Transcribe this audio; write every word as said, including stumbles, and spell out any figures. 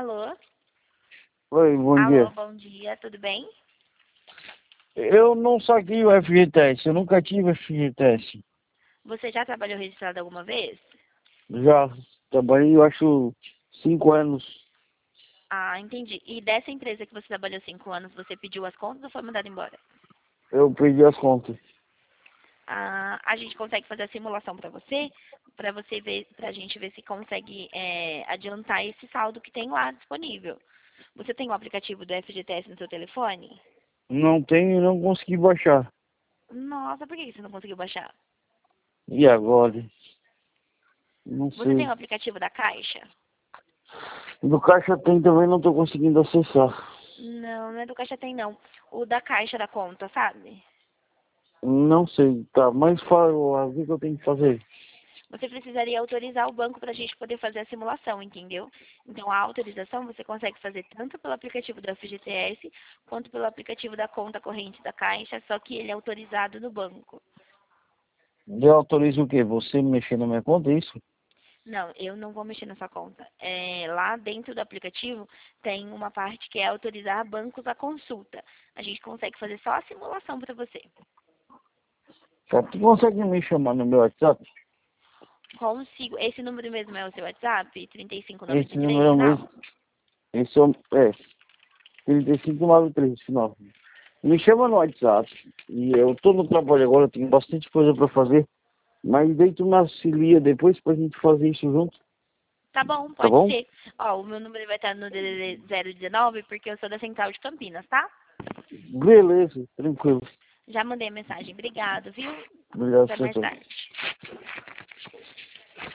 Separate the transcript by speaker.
Speaker 1: Alô?
Speaker 2: Oi, bom
Speaker 1: Alô,
Speaker 2: dia.
Speaker 1: bom dia, tudo bem?
Speaker 2: Eu não saquei o F G T S, eu nunca tive F G T S.
Speaker 1: Você já trabalhou registrado alguma vez?
Speaker 2: Já trabalhei, eu acho, cinco anos.
Speaker 1: Ah, entendi. E dessa empresa que você trabalhou cinco anos, você pediu as contas ou foi mandado embora?
Speaker 2: Eu perdi as contas.
Speaker 1: Ah, a gente consegue fazer a simulação para você, para você ver, para a gente ver se consegue é, adiantar esse saldo que tem lá disponível. Você tem o aplicativo do F G T S no seu telefone?
Speaker 2: Não tenho e não consegui baixar.
Speaker 1: Nossa, por que você não conseguiu baixar?
Speaker 2: E agora? Não
Speaker 1: Você tem
Speaker 2: sei.
Speaker 1: o aplicativo da Caixa?
Speaker 2: Do Caixa tem também, não estou conseguindo acessar.
Speaker 1: Não, não é do Caixa Tem, não. O da Caixa da conta, sabe?
Speaker 2: Não sei, tá, mas fala o que que eu tenho que fazer.
Speaker 1: Você precisaria autorizar o banco para a gente poder fazer a simulação, entendeu? Então, a autorização você consegue fazer tanto pelo aplicativo do F G T S quanto pelo aplicativo da conta corrente da Caixa, só que ele é autorizado no banco.
Speaker 2: Eu autorizo o quê? Você mexer na minha conta, é isso?
Speaker 1: Não, eu não vou mexer na sua conta. É, lá dentro do aplicativo tem uma parte que é autorizar bancos à consulta. A gente consegue fazer só a simulação para você.
Speaker 2: Tá, tu consegue me chamar no meu WhatsApp?
Speaker 1: Consigo. Esse número mesmo é o seu WhatsApp? trinta e cinco noventa
Speaker 2: Esse
Speaker 1: e três,
Speaker 2: número é o
Speaker 1: final?
Speaker 2: mesmo. Esse é, o- é trinta e cinco noventa e três, final. Me chama no WhatsApp. E eu tô no trabalho agora, eu tenho bastante coisa pra fazer. Mas daí tu me auxilia depois pra gente fazer isso junto,
Speaker 1: Tá bom,
Speaker 2: tá
Speaker 1: pode
Speaker 2: bom?
Speaker 1: ser. Ó, o meu número vai estar no D D D zero dezenove porque eu sou da Central de Campinas, tá?
Speaker 2: Beleza, tranquilo.
Speaker 1: Já mandei a mensagem. Obrigado, viu?
Speaker 2: Obrigado,
Speaker 1: Até mais
Speaker 2: senhor.
Speaker 1: tarde.